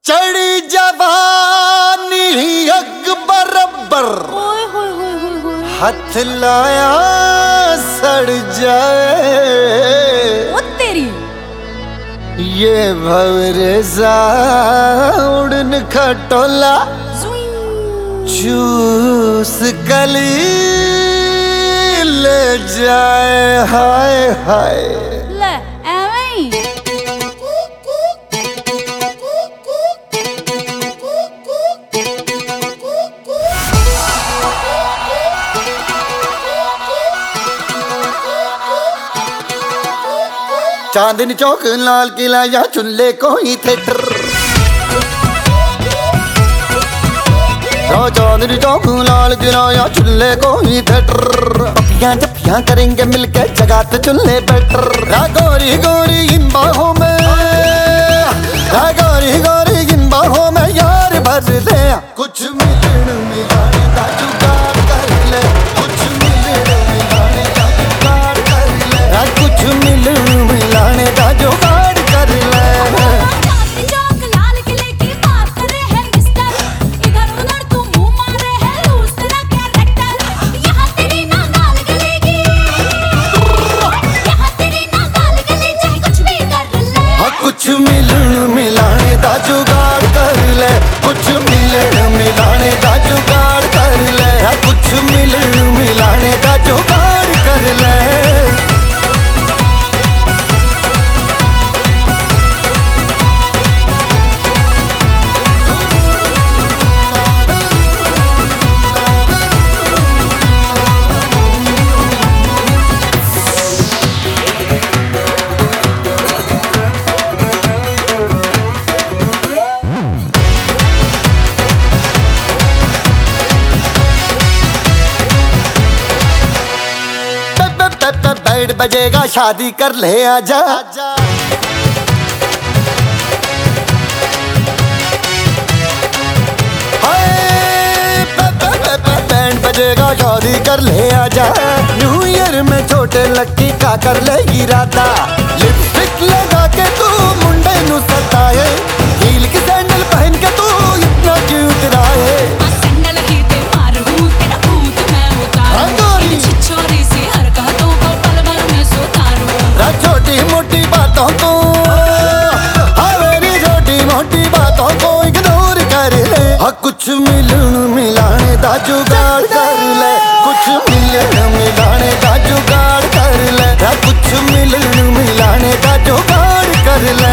चढ़ी जवानी अग बरबर, हथ लाया सड़ जाए ओ तेरी। ये भवरे उड़न खटोला चूस कली ले जाए। हाय हाय ले एवें ही। चांदनी चौक लाल किला या चुनले कोई थिएटर, चांदनी चौक लाल किला या चुनले कोई थिएटर। पपियां जपियां करेंगे मिलके जगाते चुनले बेटर। गोरी गोरी इन बाहों में, गोरी गोरी इन बाहों में यार भर ले। कुछ मिलन मिलाने का जुगाड़ कर ले, कुछ मिलन मिलाने का जुगाड़ कर ले, कुछ मिलन मिलाने का जुगाड़ कर ले। कुछ मिलन मिलाने का जुगाड़ कर ले, कुछ मिलन मिलाने का जुगाड़ कर ले, कुछ मिलन मिलाने का जुगाड़ कर ले। बैंड बजेगा शादी कर ले आजा, बैंड बजेगा शादी कर ले आजा। न्यू ईयर में छोटे लक्की का कर ले इरादा। लिपस्टिक लगा के तू मुंडे नु सताए, हील की सैंडल पहन के तू इतना क्यूट रहा है। छोटी मोटी बातों को, मेरी छोटी मोटी बातों को इग्नोर कर ले। कुछ मिलन मिलाने का जुगाड़ कर ले, कुछ मिलन मिलाने का जुगाड़ कर ले, कुछ मिलन मिलाने का जुगाड़ कर ले।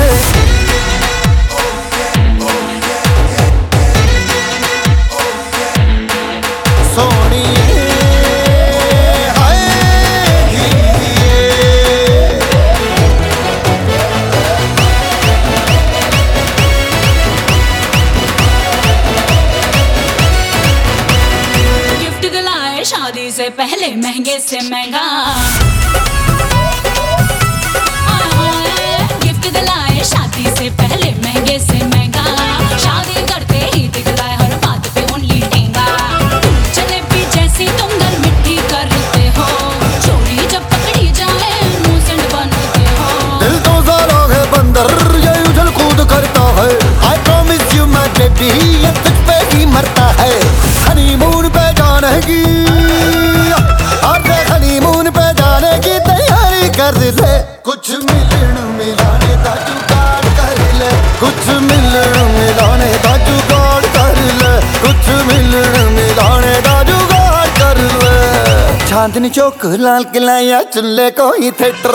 शादी से पहले महंगे से महंगा गिफ्ट दिलाए, शादी से पहले महंगे से महंगा। शादी करते ही दिखलाए हर बात पे ओनली लहंगा। जलेबी जैसी तुम घर मिट्टी करते हो, चोरी जब पकड़ी जाए मुंह से बनते हो। दिल तो सारा है बंदर, ये उछल कूद करता है। I promise you my baby, ये तुझ पे ही मरता है। हनीमून पे जाने की, कर ले, कुछ मिलन मिलाने का जुगाड़ कर ले, कुछ मिलन मिलाने का जुगाड़ कर ले, कुछ मिलन मिलाने का जुगाड़ कर ले। चांदनी चौक लाल किला या चुनले कोई थिएटर,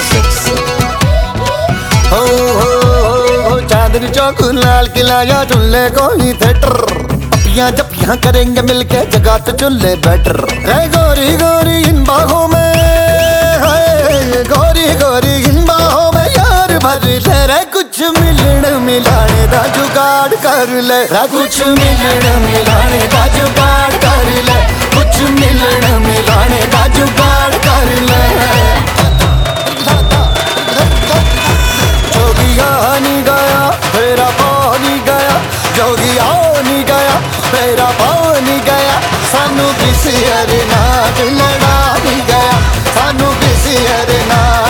हो चांदनी चौक लाल किला या चुनले कोई थिएटर। पपियां जपियां करेंगे मिलके जगाते चुनले बेटर। गोरी गोरी इन बाहों में, गोरी गोरी इन बाहों में यार भर ले रे। कुछ मिलन मिलाने का जुगाड़ कर ले, कुछ मिलन मिलाने का जुगाड़ कर ले, कुछ मिलन मिलाने का जुगाड़ कर ले। जोगिया नहीं गया मेरा पानी गया, जोगिया नहीं गया मेरा पानी गया। सानू किसी अरे नाल लड़ा नहीं गया, सानू किसी अरे नाल